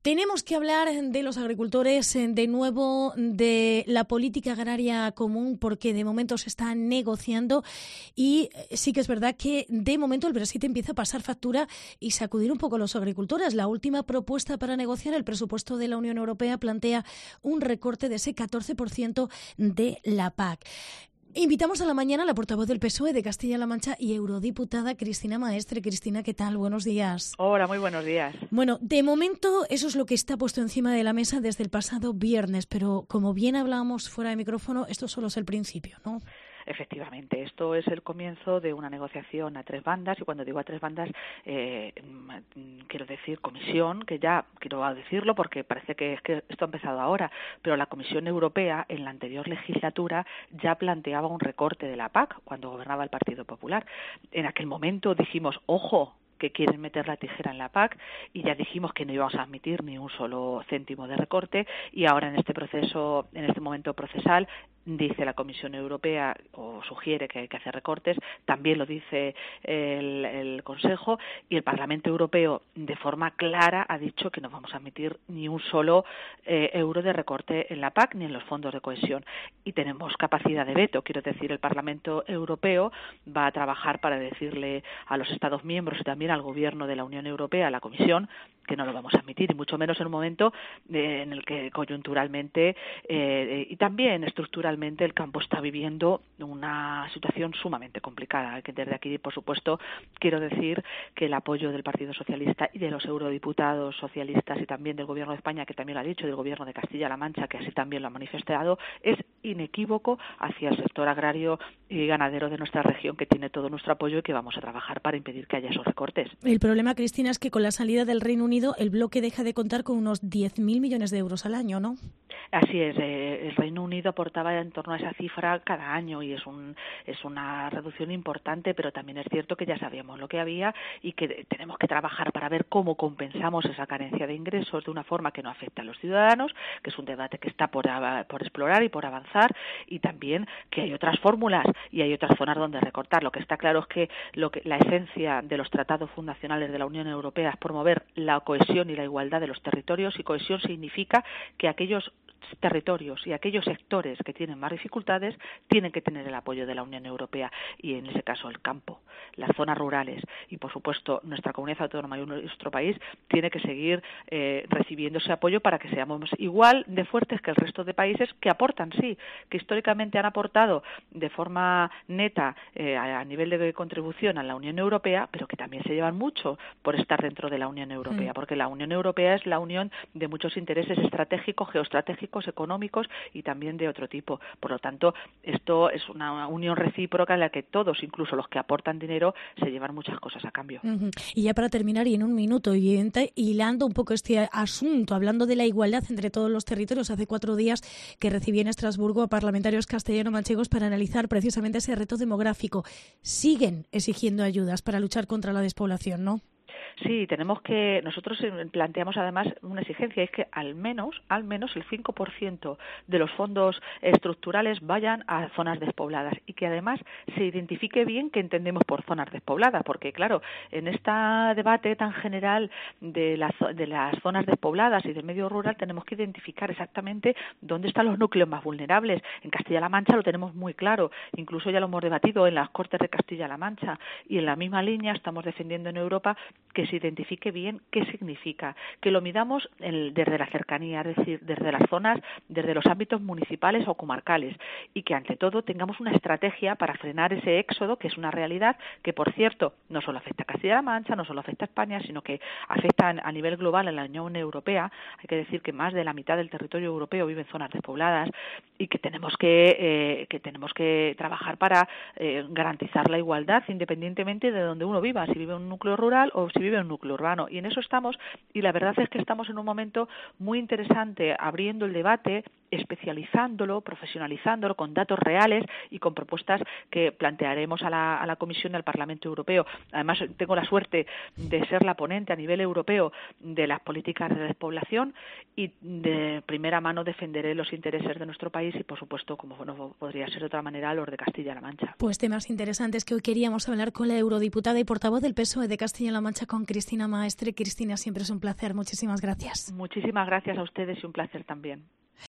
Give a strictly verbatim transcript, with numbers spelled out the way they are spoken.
Tenemos que hablar de los agricultores, de nuevo de la política agraria común, porque de momento se está negociando y sí que es verdad que de momento el Brexit empieza a pasar factura y sacudir un poco a los agricultores. La última propuesta para negociar el presupuesto de la Unión Europea plantea un recorte de ese catorce por ciento de la P A C. Invitamos a la mañana a la portavoz del P S O E de Castilla-La Mancha y eurodiputada Cristina Maestre. Cristina, ¿qué tal? Buenos días. Hola, muy buenos días. Bueno, de momento eso es lo que está puesto encima de la mesa desde el pasado viernes, pero como bien hablábamos fuera de micrófono, esto solo es el principio, ¿no? Efectivamente, esto es el comienzo de una negociación a tres bandas, y cuando digo a tres bandas eh, quiero decir comisión, que ya quiero decirlo porque parece que es que esto ha empezado ahora, pero la Comisión Europea en la anterior legislatura ya planteaba un recorte de la P A C cuando gobernaba el Partido Popular. En aquel momento dijimos, ojo, que quieren meter la tijera en la P A C, y ya dijimos que no íbamos a admitir ni un solo céntimo de recorte, y ahora en este proceso, en este momento procesal, dice la Comisión Europea o sugiere que hay que hacer recortes, también lo dice el, el Consejo, y el Parlamento Europeo de forma clara ha dicho que no vamos a admitir ni un solo eh, euro de recorte en la P A C ni en los fondos de cohesión, y tenemos capacidad de veto. Quiero decir, el Parlamento Europeo va a trabajar para decirle a los Estados miembros y también al Gobierno de la Unión Europea, a la Comisión, que no lo vamos a admitir, y mucho menos en un momento eh, en el que coyunturalmente eh, y también estructuralmente el campo está viviendo una situación sumamente complicada. Que desde aquí, por supuesto, quiero decir que el apoyo del Partido Socialista y de los eurodiputados socialistas y también del Gobierno de España, que también lo ha dicho, del Gobierno de Castilla-La Mancha, que así también lo ha manifestado, es inequívoco hacia el sector agrario y ganadero de nuestra región, que tiene todo nuestro apoyo y que vamos a trabajar para impedir que haya esos recortes. El problema, Cristina, es que con la salida del Reino Unido el bloque deja de contar con unos diez mil millones de euros al año, ¿no? Así es, eh, el Reino Unido aportaba en torno a esa cifra cada año y es un es una reducción importante, pero también es cierto que ya sabíamos lo que había y que tenemos que trabajar para ver cómo compensamos esa carencia de ingresos de una forma que no afecte a los ciudadanos, que es un debate que está por, por explorar y por avanzar, y también que hay otras fórmulas y hay otras zonas donde recortar. Lo que está claro es que, lo que la esencia de los tratados fundacionales de la Unión Europea es promover la cohesión y la igualdad de los territorios, y cohesión significa que aquellos territorios y aquellos sectores que tienen más dificultades tienen que tener el apoyo de la Unión Europea, y en ese caso el campo, las zonas rurales y por supuesto nuestra comunidad autónoma y nuestro país tiene que seguir eh, recibiendo ese apoyo para que seamos igual de fuertes que el resto de países que aportan, sí, que históricamente han aportado de forma neta eh, a nivel de contribución a la Unión Europea, pero que también se llevan mucho por estar dentro de la Unión Europea, porque la Unión Europea es la unión de muchos intereses estratégicos, geoestratégicos, económicos y también de otro tipo. Por lo tanto, esto es una unión recíproca en la que todos, incluso los que aportan dinero, se llevan muchas cosas a cambio. Uh-huh. Y ya para terminar, y en un minuto, y hilando un poco este asunto, hablando de la igualdad entre todos los territorios, hace cuatro días que recibí en Estrasburgo a parlamentarios castellano-manchegos para analizar precisamente ese reto demográfico. Siguen exigiendo ayudas para luchar contra la despoblación, ¿no? Sí, tenemos que, nosotros planteamos además una exigencia, es que al menos, al menos el cinco por ciento de los fondos estructurales vayan a zonas despobladas, y que además se identifique bien qué entendemos por zonas despobladas, porque claro, en este debate tan general de, la, de las zonas despobladas y del medio rural tenemos que identificar exactamente dónde están los núcleos más vulnerables. En Castilla-La Mancha lo tenemos muy claro, incluso ya lo hemos debatido en las Cortes de Castilla-La Mancha, y en la misma línea estamos defendiendo en Europa que se identifique bien qué significa, que lo midamos el, desde la cercanía, es decir, desde las zonas, desde los ámbitos municipales o comarcales, y que ante todo tengamos una estrategia para frenar ese éxodo, que es una realidad que, por cierto, no solo afecta a Castilla-La Mancha, no solo afecta a España, sino que afecta a nivel global en la Unión Europea. Hay que decir que más de la mitad del territorio europeo vive en zonas despobladas, y que tenemos que, eh, que tenemos que trabajar para eh, garantizar la igualdad independientemente de donde uno viva, si vive en un núcleo rural o si vive en un núcleo urbano. Y en eso estamos, y la verdad es que estamos en un momento muy interesante abriendo el debate especializándolo, profesionalizándolo con datos reales y con propuestas que plantearemos a la, a la Comisión del Parlamento Europeo. Además, tengo la suerte de ser la ponente a nivel europeo de las políticas de despoblación y de primera mano defenderé los intereses de nuestro país y, por supuesto, como no podría ser de otra manera, los de Castilla-La Mancha. Pues temas interesantes que hoy queríamos hablar con la eurodiputada y portavoz del P S O E de Castilla-La Mancha, con Cristina Maestre. Cristina, siempre es un placer. Muchísimas gracias. Muchísimas gracias a ustedes y un placer también.